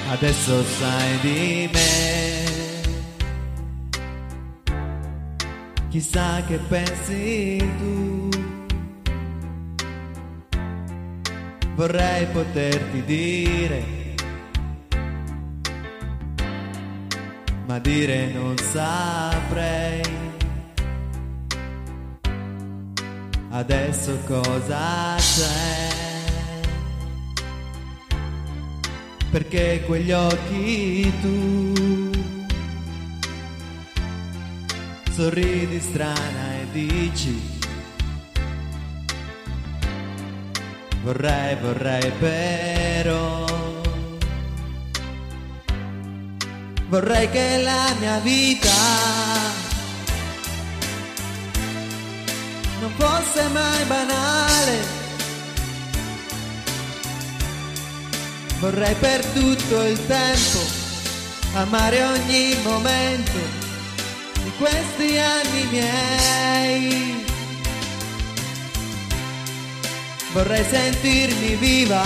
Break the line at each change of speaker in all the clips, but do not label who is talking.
Adesso sai di me, chissà che pensi tu. Vorrei poterti dire, ma dire non saprei. Adesso cosa c'è? Perché quegli occhi tu sorridi strana e dici vorrei, vorrei però, vorrei che la mia vita non fosse mai banale. Vorrei per tutto il tempo amare ogni momento di questi anni miei. Vorrei sentirmi viva,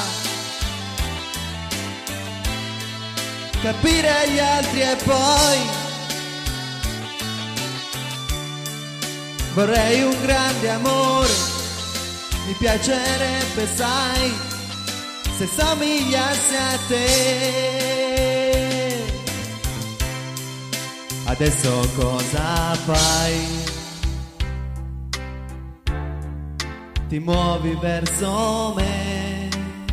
capire gli altri e poi vorrei un grande amore. Mi piacerebbe, sai, se somigliassi a te. Adesso cosa fai? Ti muovi verso me,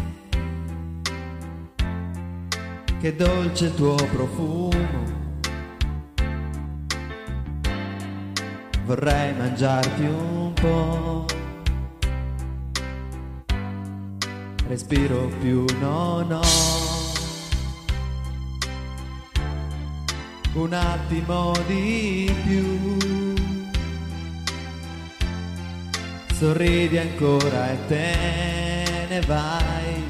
che dolce il tuo profumo. Vorrei mangiarti un po', respiro più non ho. Un attimo di più, sorridi ancora e te ne vai,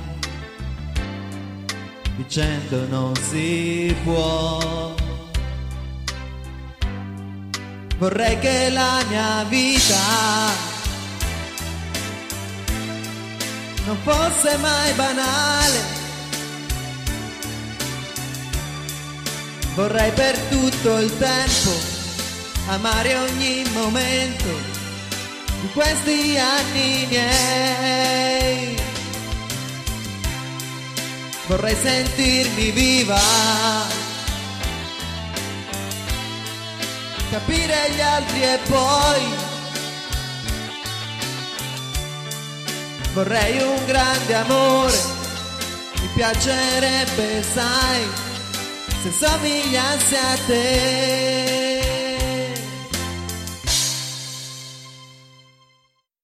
dicendo non si può. Vorrei che la mia vita non fosse mai banale. Vorrei per tutto il tempo amare ogni momento di questi anni miei. Vorrei sentirmi viva, capire gli altri e poi vorrei un grande amore. Mi piacerebbe, sai, se somigliassi a te.